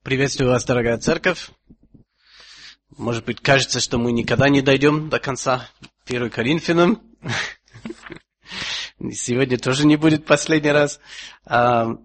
Приветствую вас, дорогая церковь. Может быть, кажется, что мы никогда не дойдем до конца 1 Коринфянам. Сегодня тоже не будет последний раз. Но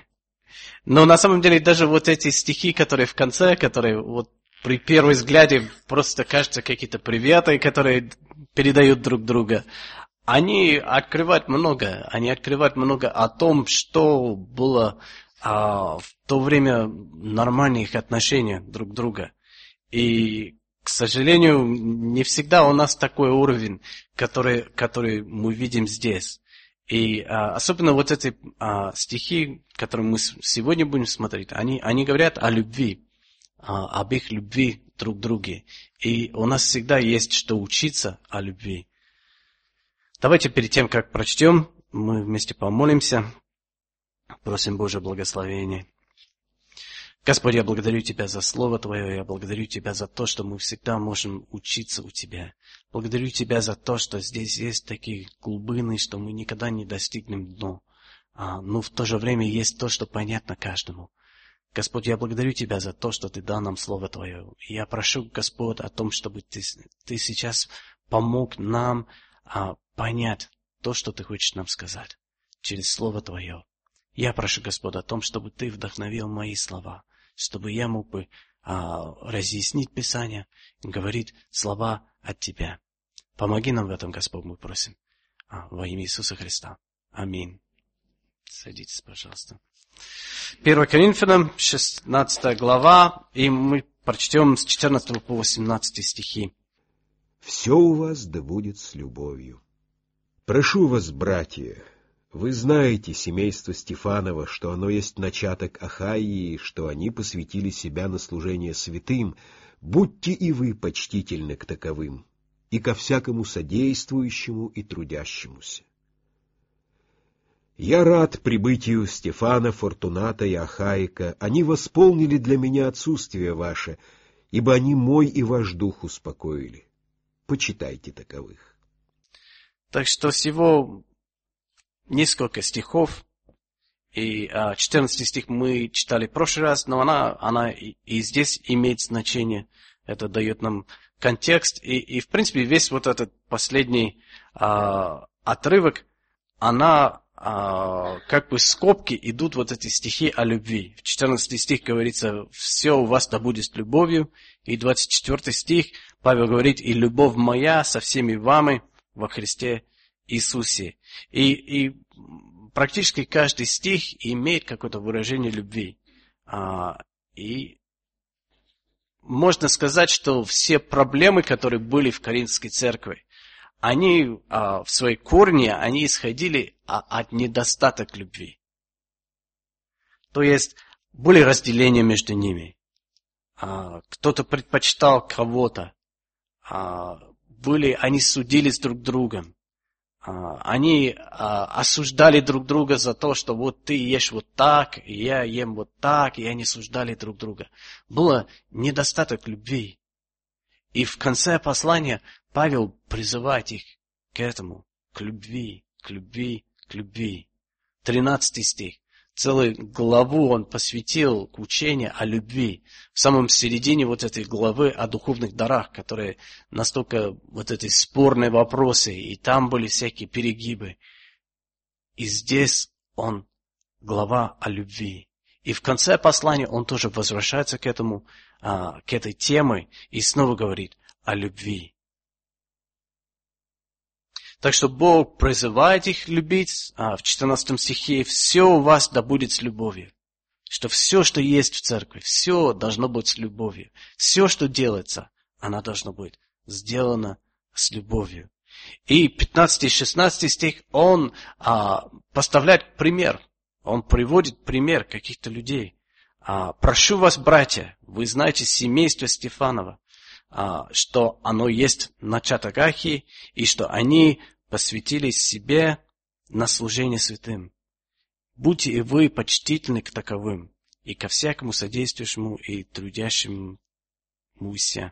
на самом деле даже вот эти стихи, которые в конце, которые вот при первом взгляде просто кажутся какие-то приветы, которые передают друг друга, они открывают много. Они открывают много о том, что было в то время нормальных отношений друг друга. И, к сожалению, не всегда у нас такой уровень, который мы видим здесь. И особенно вот эти стихи, которые мы сегодня будем смотреть, они говорят о любви, об их любви друг к другу. И у нас всегда есть что учиться о любви. Давайте перед тем, как прочтем, мы вместе помолимся. Просим Божье благословение. Господь, я благодарю Тебя за Слово Твое, я благодарю Тебя за то, что мы всегда можем учиться у Тебя. Благодарю Тебя за то, что здесь есть такие глубины, что мы никогда не достигнем дна. Но в то же время есть то, что понятно каждому. Господь, я благодарю Тебя за то, что Ты дал нам Слово Твое. И я прошу, Господь, о том, чтобы Ты сейчас помог нам понять то, что Ты хочешь нам сказать через Слово Твое. Я прошу, Господь, о том, чтобы Ты вдохновил мои слова, чтобы я мог бы разъяснить Писание, говорить слова от Тебя. Помоги нам в этом, Господь, мы просим. Во имя Иисуса Христа. Аминь. Садитесь, пожалуйста. 1 Коринфянам, 16 глава, и мы прочтем с 14 по 18 стихи. «Все у вас да будет с любовью. Прошу вас, братья, вы знаете семейство Стефанова, что оно есть начаток Ахаии, что они посвятили себя на служение святым. Будьте и вы почтительны к таковым, и ко всякому содействующему и трудящемуся. Я рад прибытию Стефана, Фортуната и Ахаика. Они восполнили для меня отсутствие ваше, ибо они мой и ваш дух успокоили. Почитайте таковых». Так что всего несколько стихов, и 14 стих мы читали в прошлый раз, но она и здесь имеет значение. Это дает нам контекст, и в принципе весь вот этот последний отрывок, она как бы в скобки идут вот эти стихи о любви. В 14 стих говорится: «Все у вас да будет с любовью», и 24 стих Павел говорит: «И любовь моя со всеми вами во Христе Иисусе». И практически каждый стих имеет какое-то выражение любви. И можно сказать, что все проблемы, которые были в Коринфской церкви, они в своей корне, они исходили от недостатка любви. То есть были разделения между ними. Кто-то предпочитал кого-то. Они судились друг другом. Они осуждали друг друга за то, что вот ты ешь вот так, и я ем вот так, и они осуждали друг друга. Было недостаток любви. И в конце послания Павел призывает их к этому, к любви, к любви, к любви. 13 стих. Целую главу он посвятил к учению о любви. В самом середине вот этой главы о духовных дарах, которые настолько вот эти спорные вопросы, и там были всякие перегибы. И здесь глава о любви. И в конце послания он тоже возвращается к этому, к этой теме и снова говорит о любви. Так что Бог призывает их любить. В 14 стихе: «Все у вас да будет с любовью». Что все, что есть в церкви, все должно быть с любовью. Все, что делается, оно должно быть сделано с любовью. И 15 и 16 стих он поставляет пример. Он приводит пример каких-то людей. «Прошу вас, братья, вы знаете семейство Стефанова, что оно есть начаток Ахаии, и что они посвятили себе на служение святым. Будьте и вы почтительны к таковым, и ко всякому содействующему и трудящемуся».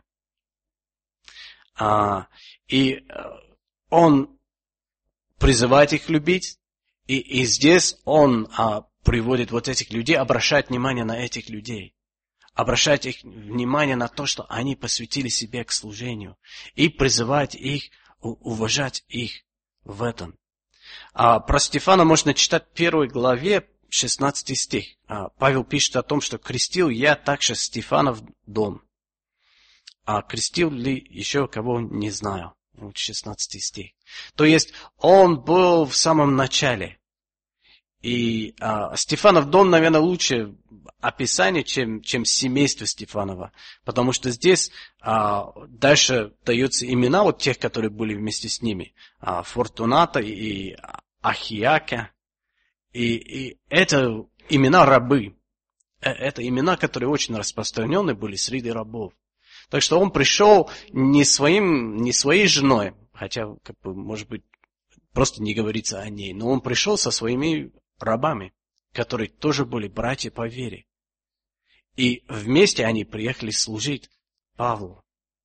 И он призывает их любить, и здесь он приводит вот этих людей, обращает внимание на этих людей. обращать их внимание на то, что они посвятили себя к служению, и призывать их, уважать их в этом. Про Стефана можно читать в 1 главе, 16 стих. Павел пишет о том, что крестил я также Стефанов дом. А крестил ли еще кого, не знаю. 16 стих. То есть он был в самом начале. И Стефанов дом, наверное, лучше описание, чем семейство Стефанова. Потому что здесь дальше даются имена вот тех, которые были вместе с ними. Фортуната и Ахиака. И это имена рабы. Это имена, которые очень распространены были среди рабов. Так что он пришел не своей женой, хотя, может быть, просто не говорится о ней, но он пришел со своими рабами, которые тоже были братья по вере. И вместе они приехали служить Павлу.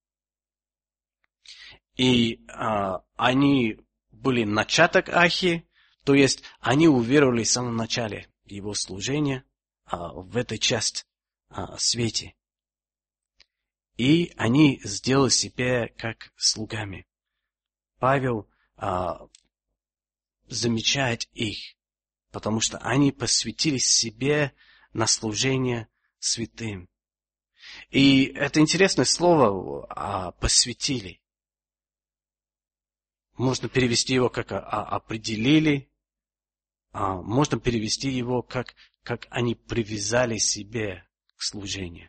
И они были начаток Ахи, то есть они уверовали в самом начале его служения в этой части свете. И они сделали себя как слугами. Павел замечает их, потому что они посвятили себе на служение святым. И это интересное слово «посвятили». Можно перевести его как «определили», можно перевести его как они привязали себе к служению.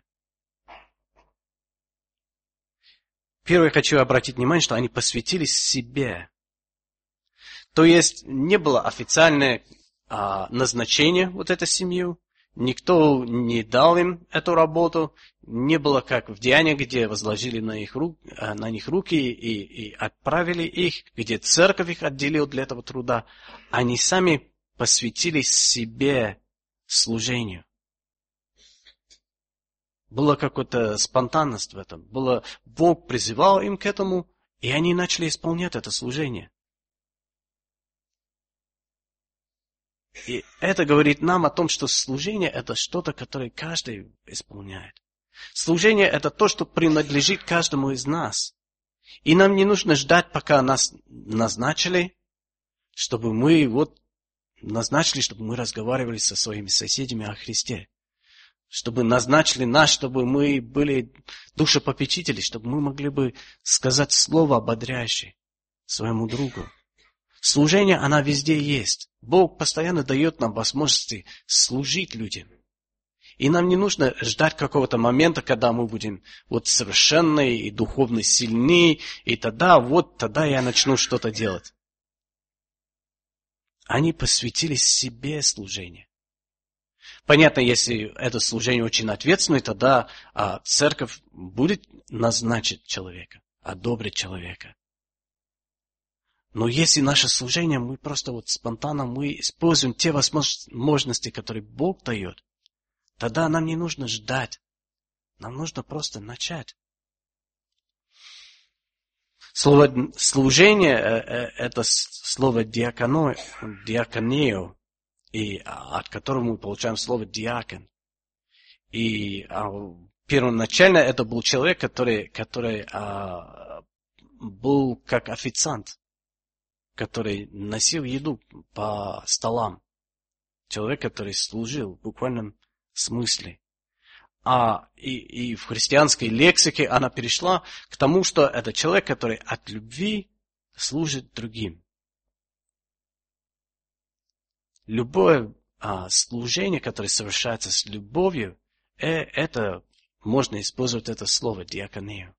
Первое, хочу обратить внимание, что они посвятили себе. То есть не было официальное назначение вот этой семьи, никто не дал им эту работу, не было как в Деяниях, где возложили на них руки и отправили их, где церковь их отделила для этого труда. Они сами посвятили себе служению. Была какая-то спонтанность в этом. Бог призывал им к этому, и они начали исполнять это служение. И это говорит нам о том, что служение – это что-то, которое каждый исполняет. Служение – это то, что принадлежит каждому из нас. И нам не нужно ждать, пока нас назначили, чтобы мы чтобы мы разговаривали со своими соседями о Христе. Чтобы назначили нас, чтобы мы были душепопечители, чтобы мы могли бы сказать слово ободряющее своему другу. Служение, она везде есть. Бог постоянно дает нам возможности служить людям. И нам не нужно ждать какого-то момента, когда мы будем совершенны и духовно сильны, и тогда я начну что-то делать. Они посвятили себе служение. Понятно, если это служение очень ответственное, тогда церковь будет назначить человека, одобрить человека. Но если наше служение, мы просто спонтанно мы используем те возможности, которые Бог дает, тогда нам не нужно ждать. Нам нужно просто начать. Слово служение – это слово диаконео, и от которого мы получаем слово диакон. И первоначально это был человек, который был как официант, который носил еду по столам. Человек, который служил в буквальном смысле. И в христианской лексике она перешла к тому, что это человек, который от любви служит другим. Любое служение, которое совершается с любовью, это можно использовать это слово диаконею.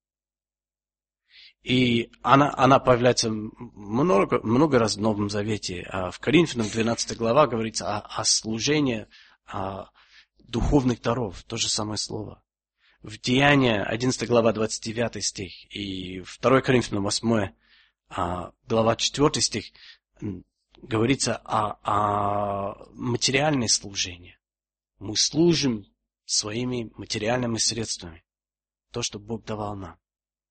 И она появляется много раз в Новом Завете. В Коринфянам 12 глава говорится о служении духовных даров. То же самое слово. В Деяния 11 глава 29 стих и 2 Коринфянам 8 глава 4 стих говорится о материальном служении. Мы служим своими материальными средствами. То, что Бог давал нам.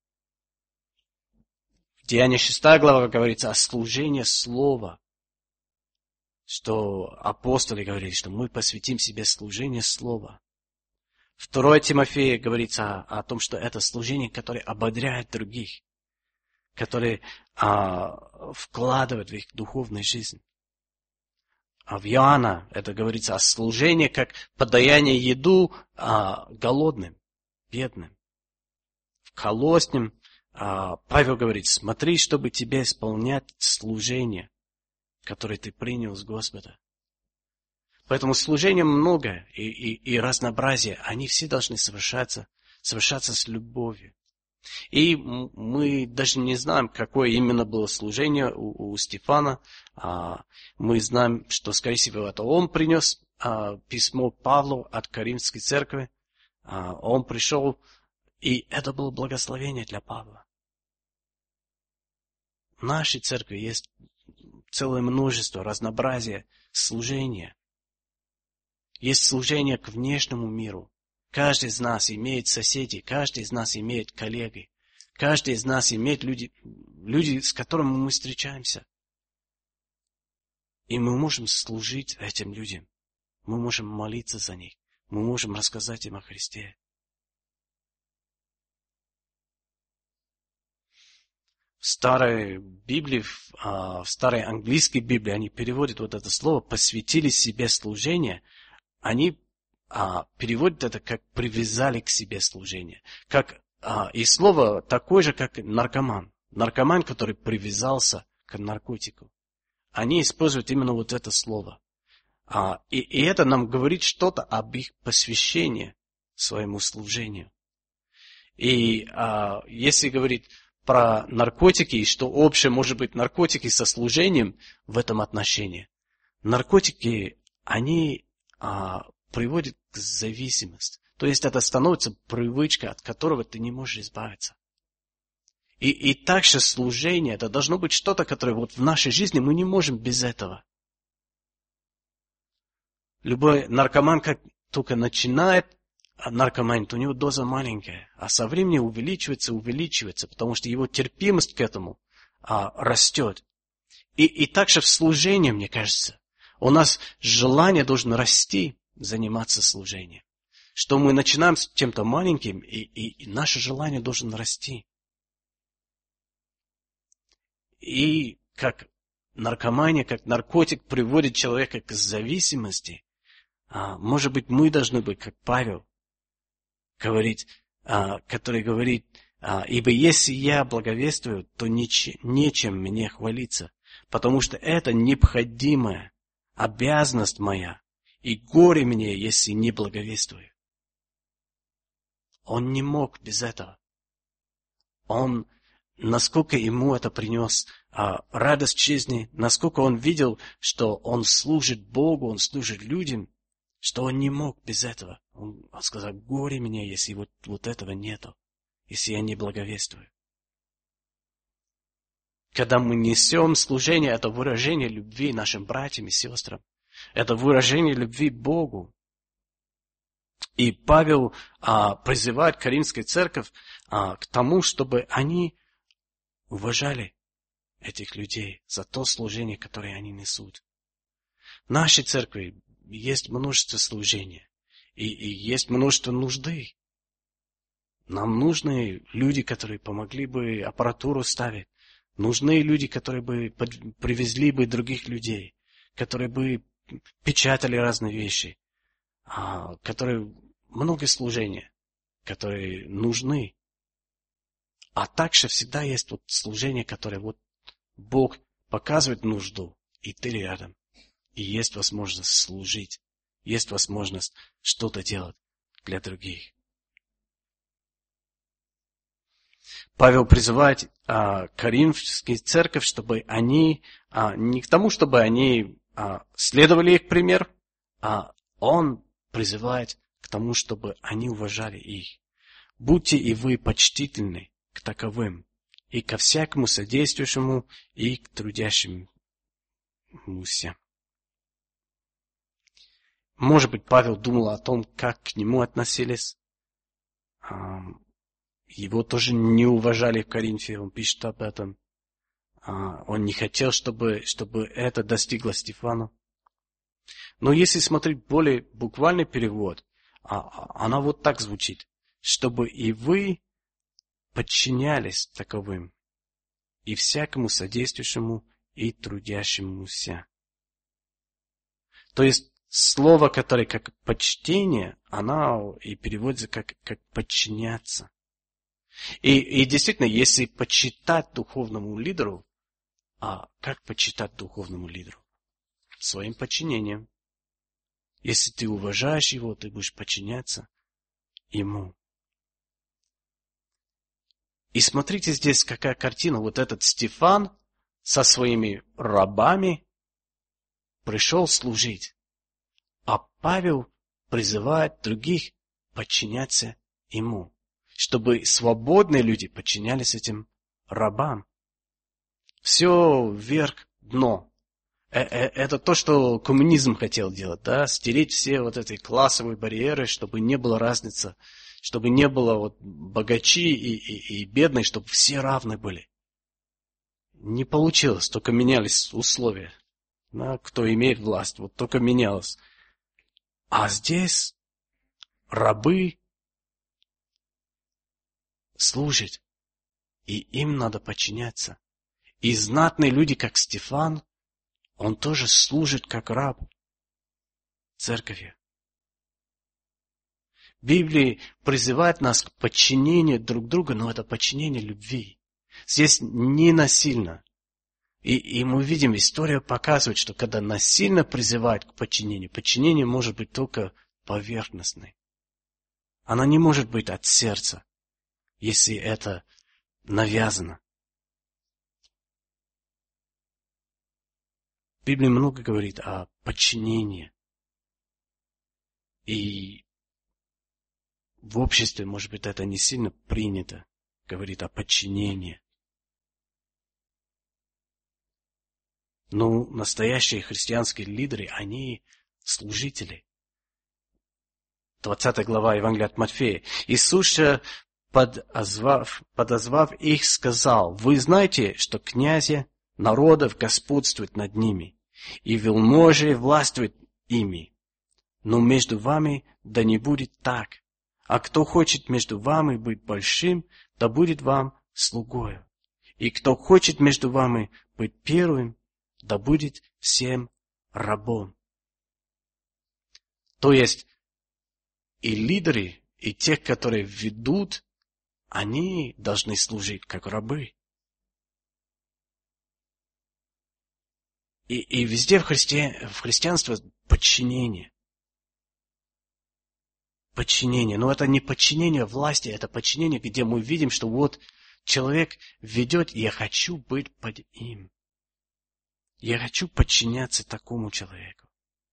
В Деянии 6 глава говорится о служении слова. Что апостолы говорили, что мы посвятим себе служение слова. 2 Тимофея говорится о том, что это служение, которое ободряет других, которое вкладывает в их духовную жизнь. А в Иоанна это говорится о служении, как подаяние еду голодным, бедным. В Колоссям Павел говорит: смотри, чтобы тебе исполнять служение, которое ты принял с Господа. Поэтому служения много и разнообразие, они все должны совершаться с любовью. И мы даже не знаем, какое именно было служение у Стефана. Мы знаем, что, скорее всего, это он принес письмо Павлу от Коринфской церкви. Он пришел, и это было благословение для Павла. В нашей церкви есть целое множество, разнообразия служения. Есть служение к внешнему миру. Каждый из нас имеет соседей, каждый из нас имеет коллеги, каждый из нас имеет люди, с которыми мы встречаемся. И мы можем служить этим людям. Мы можем молиться за них. Мы можем рассказать им о Христе. В старой Библии, в старой английской Библии они переводят вот это слово «посвятили себе служение». Они переводят это как «привязали к себе служение». И слово такое же, как наркоман. Наркоман, который привязался к наркотику. Они используют именно вот это слово. И это нам говорит что-то об их посвящении своему служению. И если говорить про наркотики, и что общее может быть наркотики со служением в этом отношении, наркотики, они приводит к зависимости. То есть это становится привычкой, от которого ты не можешь избавиться. И также служение, это должно быть что-то, которое вот в нашей жизни мы не можем без этого. Любой наркоман, как только начинает наркоманить, у него доза маленькая, а со временем увеличивается, потому что его терпимость к этому растет. И также в служении, мне кажется, у нас желание должно расти, заниматься служением. Что мы начинаем с чем-то маленьким, и наше желание должно расти. И как наркомания, как наркотик приводит человека к зависимости, может быть, мы должны быть, как Павел, который говорит: «Ибо если я благовествую, то нечем мне хвалиться, потому что это необходимая обязанность моя, и горе мне, если не благовествую». Он не мог без этого. Насколько ему это принес радость жизни, насколько он видел, что он служит Богу, он служит людям, что он не мог без этого. Он сказал: горе мне, если вот этого нету, если я не благовествую. Когда мы несем служение, это выражение любви нашим братьям и сестрам. Это выражение любви Богу. И Павел призывает Коринфскую церковь к тому, чтобы они уважали этих людей за то служение, которое они несут. В нашей церкви есть множество служения, и есть множество нужды. Нам нужны люди, которые помогли бы аппаратуру ставить. Нужны люди, которые бы привезли бы других людей, которые бы печатали разные вещи, которые много служения, которые нужны. А также всегда есть вот служение, которое вот Бог показывает нужду, и ты рядом. И есть возможность служить, есть возможность что-то делать для других. Павел призывает Коринфскую церковь, чтобы они, не к тому, чтобы они следовали их пример, а он призывает к тому, чтобы они уважали их. Будьте и вы почтительны к таковым, и ко всякому содействующему, и к трудящемуся. Может быть, Павел думал о том, как к нему относились. Его тоже не уважали в Коринфе, он пишет об этом. Он не хотел, чтобы это достигло Стефану. Но если смотреть более буквальный перевод, она вот так звучит. Чтобы и вы подчинялись таковым, и всякому содействующему и трудящемуся. То есть, слово, которое как почтение, оно и переводится как подчиняться. И действительно, если почитать духовному лидеру, как почитать духовному лидеру? Своим подчинением. Если ты уважаешь его, ты будешь подчиняться ему. И смотрите здесь, какая картина. Вот этот Стефан со своими рабами пришел служить. А Павел призывает других подчиняться ему, чтобы свободные люди подчинялись этим рабам. Все вверх, дно. Это то, что коммунизм хотел делать, да? Стереть все вот эти классовые барьеры, чтобы не было разницы, чтобы не было вот богачи и бедные, чтобы все равны были. Не получилось, только менялись условия. Да? Кто имеет власть, вот только менялось. А здесь рабы служат, и им надо подчиняться. И знатные люди, как Стефан, он тоже служит как раб церкви. Библия призывает нас к подчинению друг другу, но это подчинение любви. Здесь не насильно. И мы видим, история показывает, что когда насильно призывают к подчинению, подчинение может быть только поверхностное. Оно не может быть от сердца, если это навязано. Библия много говорит о подчинении. И в обществе, может быть, это не сильно принято, говорит о подчинении. Но настоящие христианские лидеры, они служители. 20 глава Евангелия от Матфея. Иисус, подозвав их, сказал: «Вы знаете, что князи народов господствуют над ними, и вельможи властвуют ими. Но между вами да не будет так. А кто хочет между вами быть большим, да будет вам слугою. И кто хочет между вами быть первым, да будет всем рабом». То есть и лидеры, и те, которые ведут, они должны служить как рабы. И везде в христианстве подчинение. Подчинение. Но это не подчинение власти, это подчинение, где мы видим, что вот человек ведет, и я хочу быть под им. Я хочу подчиняться такому человеку.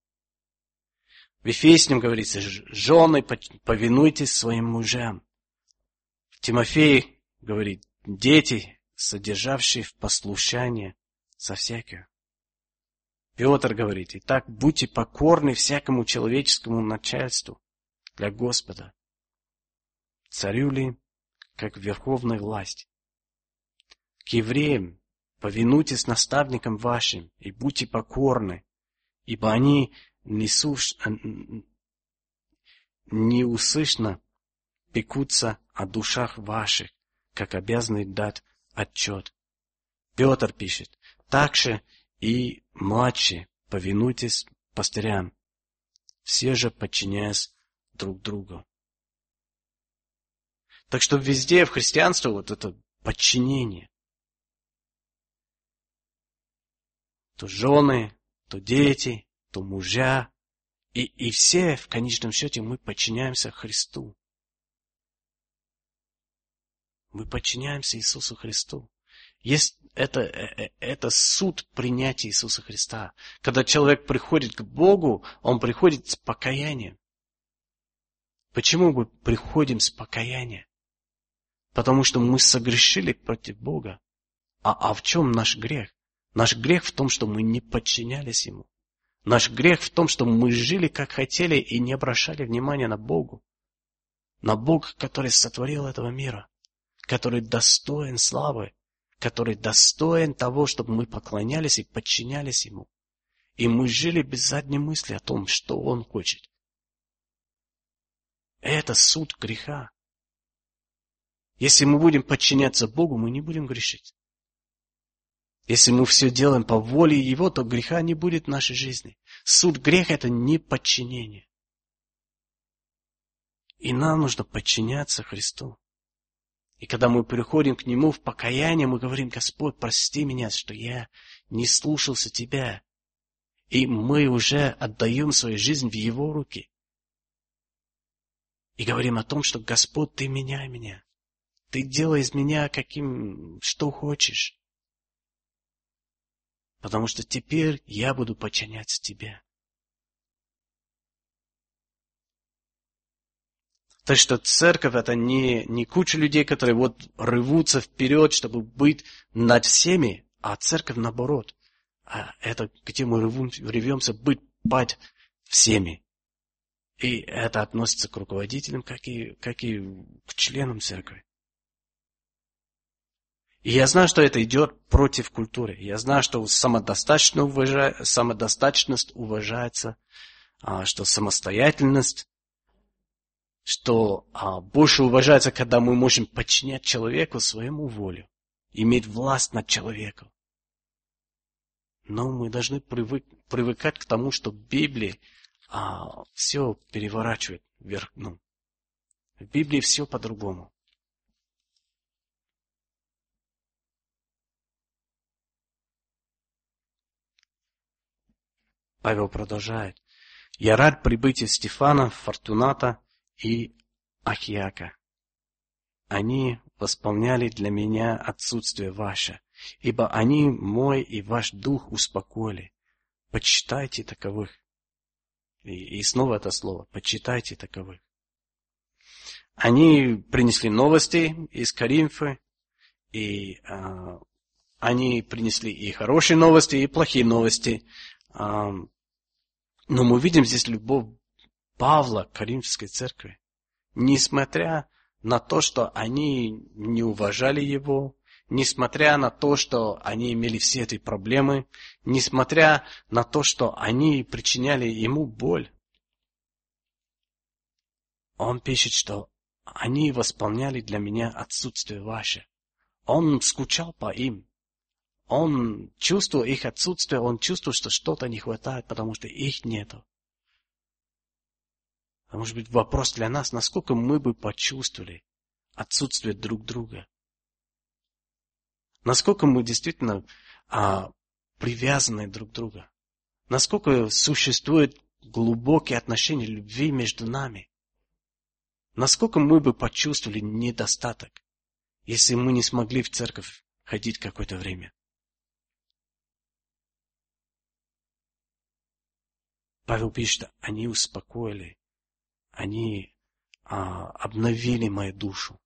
В Ефесянам говорится: жены, повинуйтесь своим мужьям. Тимофей говорит: дети, содержавшие в послушании со всякого. Петр говорит: итак, будьте покорны всякому человеческому начальству для Господа, царю ли, как верховной власти. К евреям: повинуйтесь наставникам вашим и будьте покорны, ибо они неусыщенно пекутся о душах ваших, как обязаны дать отчет. Петр пишет: также и младшие, повинуйтесь пастырям, все же подчиняясь друг другу. Так что везде в христианстве вот это подчинение. То жены, то дети, то мужья. И все, в конечном счете, мы подчиняемся Христу. Мы подчиняемся Иисусу Христу. Это суд принятия Иисуса Христа. Когда человек приходит к Богу, он приходит с покаянием. Почему мы приходим с покаянием? Потому что мы согрешили против Бога. А в чем наш грех? Наш грех в том, что мы не подчинялись Ему. Наш грех в том, что мы жили как хотели и не обращали внимания на Бога. На Бога, который сотворил этого мира, который достоин славы, который достоин того, чтобы мы поклонялись и подчинялись Ему. И мы жили без задней мысли о том, что Он хочет. Это суд греха. Если мы будем подчиняться Богу, мы не будем грешить. Если мы все делаем по воле Его, то греха не будет в нашей жизни. Суд греха – это не подчинение. И нам нужно подчиняться Христу. И когда мы приходим к Нему в покаяние, мы говорим: Господь, прости меня, что я не слушался Тебя. И мы уже отдаем свою жизнь в Его руки. И говорим о том, что Господь, Ты меняй меня. Ты делай из меня что хочешь. Потому что теперь я буду подчиняться Тебе. Так что церковь — это не куча людей, которые рвутся вперед, чтобы быть над всеми, а церковь наоборот. Это где мы рвемся быть под всеми. И это относится к руководителям, как и к членам церкви. И я знаю, что это идет против культуры. Я знаю, что самодостаточность уважается, что самостоятельность, что больше уважается, когда мы можем подчинять человеку своему волю, иметь власть над человеком. Но мы должны привыкать к тому, что Библия все переворачивает вверх дном. В Библии все по-другому. Павел продолжает. «Я рад прибытию Стефана, Фортуната и Ахиака. Они восполняли для меня отсутствие ваше, ибо они мой и ваш дух успокоили. Почитайте таковых». И снова это слово. Почитайте таковых. Они принесли новости из Коринфы, и они принесли и хорошие новости, и плохие новости. Но мы видим здесь любовь Павла к Коринфской церкви. Несмотря на то, что они не уважали его, несмотря на то, что они имели все эти проблемы, несмотря на то, что они причиняли ему боль, он пишет, что они восполняли для меня отсутствие ваше. Он скучал по им. Он чувствовал их отсутствие, он чувствовал, что что-то не хватает, потому что их нету. А может быть, вопрос для нас, насколько мы бы почувствовали отсутствие друг друга? Насколько мы действительно привязаны друг к другу? Насколько существуют глубокие отношения любви между нами? Насколько мы бы почувствовали недостаток, если мы не смогли в церковь ходить какое-то время? Павел пишет, они успокоили, они обновили мою душу.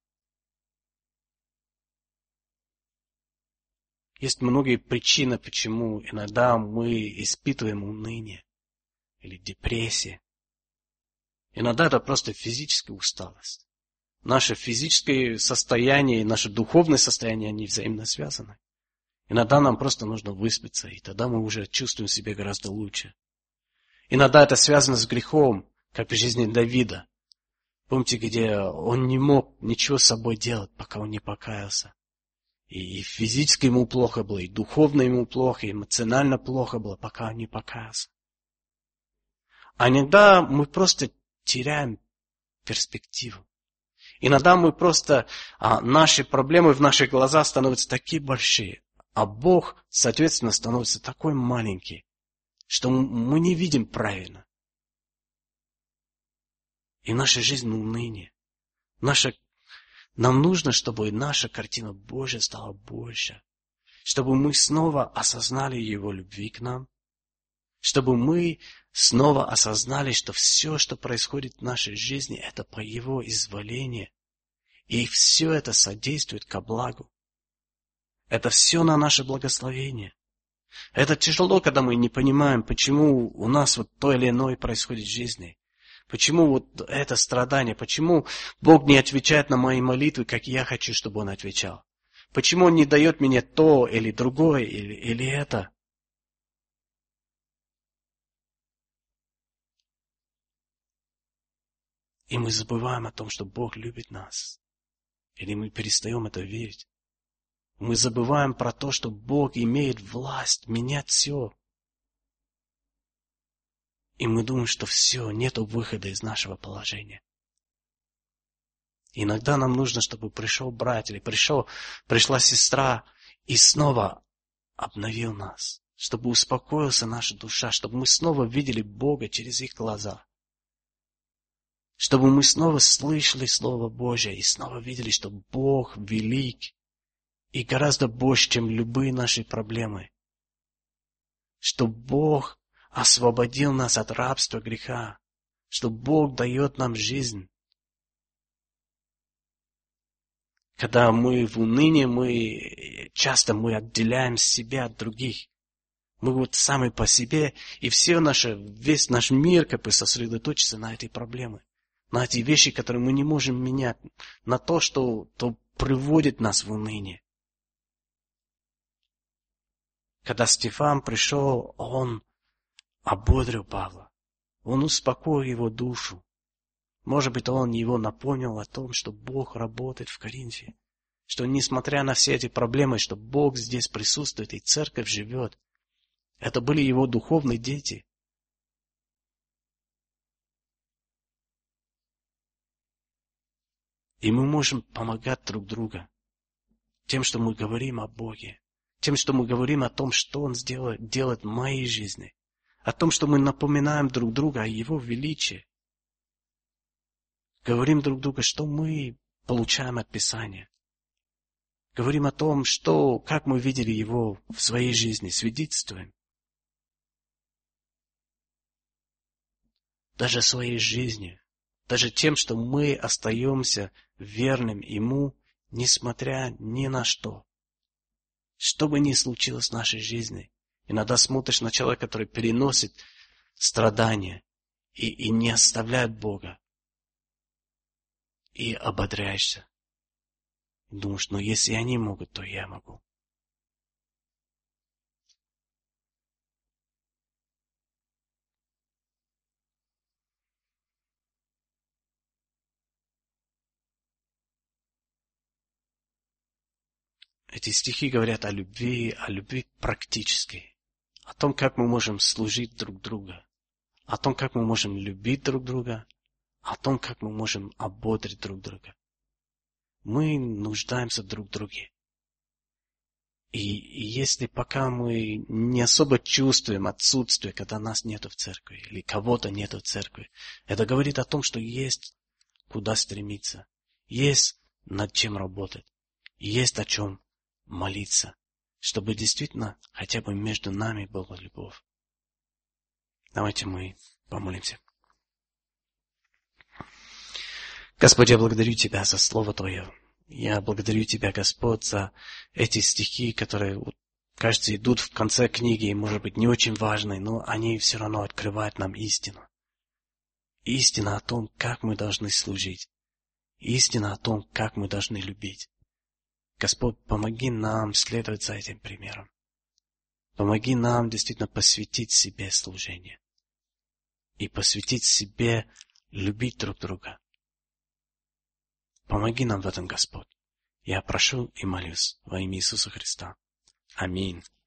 Есть многие причины, почему иногда мы испытываем уныние или депрессию. Иногда это просто физическая усталость. Наше физическое состояние и наше духовное состояние, они взаимно связаны. Иногда нам просто нужно выспаться, и тогда мы уже чувствуем себя гораздо лучше. Иногда это связано с грехом, как в жизни Давида. Помните, где он не мог ничего с собой делать, пока он не покаялся. И физически ему плохо было, и духовно ему плохо, и эмоционально плохо было, пока он не покаялся. А иногда мы просто теряем перспективу. Иногда мы просто, наши проблемы в наших глазах становятся такие большие, а Бог, соответственно, становится такой маленький, что мы не видим правильно. И наша жизнь уныние. Нам нужно, чтобы наша картина Божья стала больше. Чтобы мы снова осознали Его любви к нам. Чтобы мы снова осознали, что все, что происходит в нашей жизни, это по Его изволению. И все это содействует ко благу. Это все на наше благословение. Это тяжело, когда мы не понимаем, почему у нас то или иное происходит в жизни. Почему это страдание, почему Бог не отвечает на мои молитвы, как я хочу, чтобы Он отвечал. Почему Он не дает мне то или другое, или это. И мы забываем о том, что Бог любит нас. Или мы перестаем это верить. Мы забываем про то, что Бог имеет власть менять все. И мы думаем, что все, нету выхода из нашего положения. Иногда нам нужно, чтобы пришел брат или пришла сестра и снова обновил нас, чтобы успокоилась наша душа, чтобы мы снова видели Бога через их глаза, чтобы мы снова слышали Слово Божие и снова видели, что Бог велик и гораздо больше, чем любые наши проблемы, что Бог освободил нас от рабства греха, что Бог дает нам жизнь. Когда мы в унынии, часто мы отделяем себя от других. Мы вот сами по себе, и весь наш мир как бы сосредоточится на этой проблеме, на эти вещи, которые мы не можем менять, на то, что приводит нас в уныние. Когда Стефан пришел, он ободрил Павла, он успокоил его душу. Может быть, он его напомнил о том, что Бог работает в Коринфе, что несмотря на все эти проблемы, что Бог здесь присутствует и церковь живет. Это были его духовные дети. И мы можем помогать друг другу тем, что мы говорим о Боге, тем, что мы говорим о том, что Он делает в моей жизни, о том, что мы напоминаем друг другу о Его величии. Говорим друг другу, что мы получаем от Писания. Говорим о том, как мы видели Его в своей жизни, свидетельствуем. Даже своей жизнью, даже тем, что мы остаемся верным Ему, несмотря ни на что. Что бы ни случилось в нашей жизни, иногда смотришь на человека, который переносит страдания и не оставляет Бога. И ободряешься. И думаешь, если они могут, то я могу. Эти стихи говорят о любви практической, о том, как мы можем служить друг другу, о том, как мы можем любить друг друга, о том, как мы можем ободрить друг друга. Мы нуждаемся друг в друге. И если пока мы не особо чувствуем отсутствие, когда нас нету в церкви, или кого-то нету в церкви, это говорит о том, что есть куда стремиться, есть над чем работать, есть о чем молиться, чтобы действительно хотя бы между нами была любовь. Давайте мы помолимся. Господь, я благодарю Тебя за Слово Твое. Я благодарю Тебя, Господь, за эти стихи, которые, кажется, идут в конце книги, и, может быть, не очень важные, но они все равно открывают нам истину. Истина о том, как мы должны служить. Истина о том, как мы должны любить. Господь, помоги нам следовать за этим примером. Помоги нам действительно посвятить себе служение. И посвятить себе любить друг друга. Помоги нам в этом, Господь. Я прошу и молюсь во имя Иисуса Христа. Аминь.